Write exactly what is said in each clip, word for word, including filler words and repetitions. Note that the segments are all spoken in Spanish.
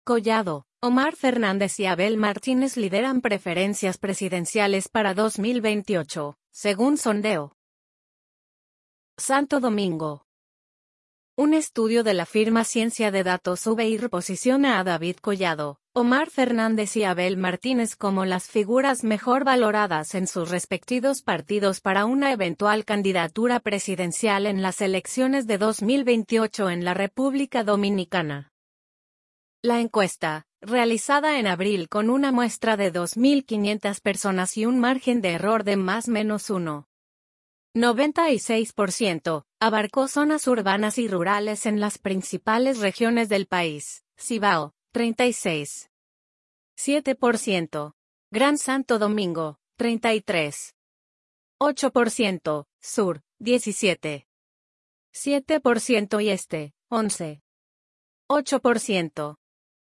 Collado, Omar Fernández y Abel Martínez lideran preferencias presidenciales para dos mil veintiocho, según sondeo. Santo Domingo. Un estudio de la firma Ciencia de Datos V I R posiciona a David Collado, Omar Fernández y Abel Martínez como las figuras mejor valoradas en sus respectivos partidos para una eventual candidatura presidencial en las elecciones de dos mil veintiocho en la República Dominicana. La encuesta, realizada en abril con una muestra de dos mil quinientas personas y un margen de error de más menos uno punto noventa y seis por ciento, abarcó zonas urbanas y rurales en las principales regiones del país: Cibao, treinta y seis punto siete por ciento, Gran Santo Domingo, treinta y tres punto ocho por ciento, Sur, diecisiete punto siete por ciento y Este, once punto ocho por ciento.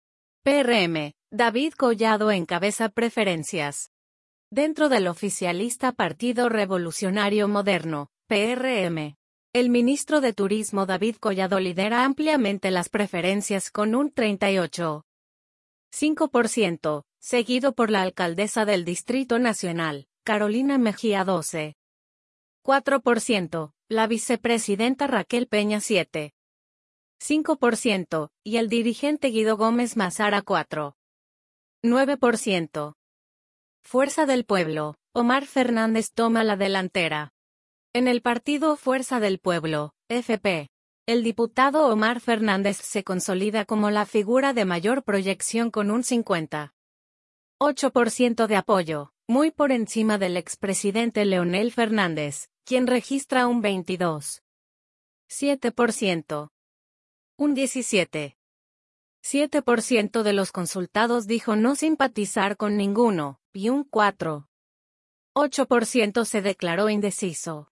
P R M, David Collado encabeza preferencias. Dentro del oficialista Partido Revolucionario Moderno, P R M, el ministro de Turismo David Collado lidera ampliamente las preferencias con un treinta y ocho punto cinco por ciento, seguido por la alcaldesa del Distrito Nacional, Carolina Mejía doce punto cuatro por ciento, la vicepresidenta Raquel Peña siete punto cinco por ciento, y el dirigente Guido Gómez Mazara cuatro punto nueve por ciento. Fuerza del Pueblo, Omar Fernández toma la delantera. En el partido Fuerza del Pueblo, F P, el diputado Omar Fernández se consolida como la figura de mayor proyección con un cincuenta punto ocho por ciento de apoyo, muy por encima del expresidente Leonel Fernández, quien registra un veintidós punto siete por ciento. Un diecisiete punto siete por ciento de los consultados dijo no simpatizar con ninguno, y un cuatro punto ocho por ciento se declaró indeciso.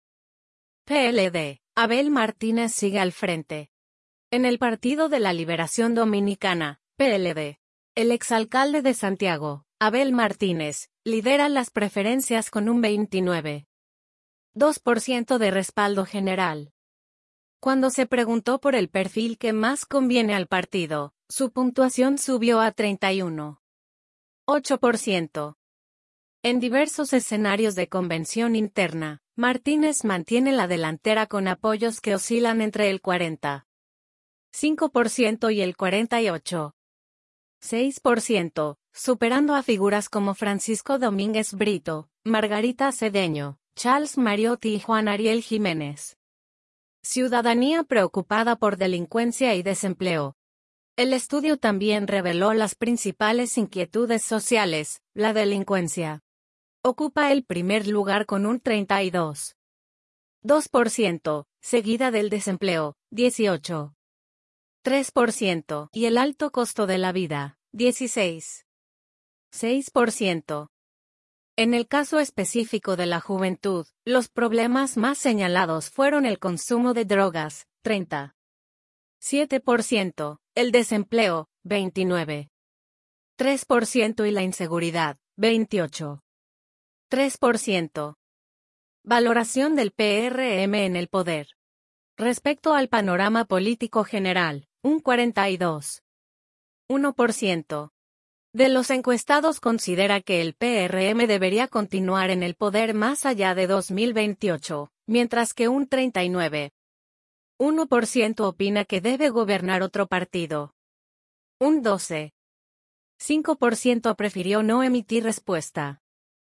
P L D, Abel Martínez sigue al frente. En el Partido de la Liberación Dominicana, P L D, el exalcalde de Santiago, Abel Martínez, lidera las preferencias con un veintinueve punto dos por ciento de respaldo general. Cuando se preguntó por el perfil que más conviene al partido, su puntuación subió a treinta y uno punto ocho por ciento. En diversos escenarios de convención interna, Martínez mantiene la delantera con apoyos que oscilan entre el cuarenta punto cinco por ciento y el cuarenta y ocho punto seis por ciento, superando a figuras como Francisco Domínguez Brito, Margarita Cedeño, Charles Mariotti y Juan Ariel Jiménez. Ciudadanía preocupada por delincuencia y desempleo. El estudio también reveló las principales inquietudes sociales. La delincuencia ocupa el primer lugar con un treinta y dos punto dos por ciento, seguida del desempleo, dieciocho punto tres por ciento, y el alto costo de la vida, dieciséis punto seis por ciento. En el caso específico de la juventud, los problemas más señalados fueron el consumo de drogas, treinta punto siete por ciento, el desempleo, veintinueve punto tres por ciento y la inseguridad, veintiocho punto tres por ciento. Valoración del P R M en el poder. Respecto al panorama político general, un cuarenta y dos punto uno por ciento. De los encuestados considera que el P R M debería continuar en el poder más allá de dos mil veintiocho, mientras que un treinta y nueve punto uno por ciento opina que debe gobernar otro partido. Un doce punto cinco por ciento prefirió no emitir respuesta.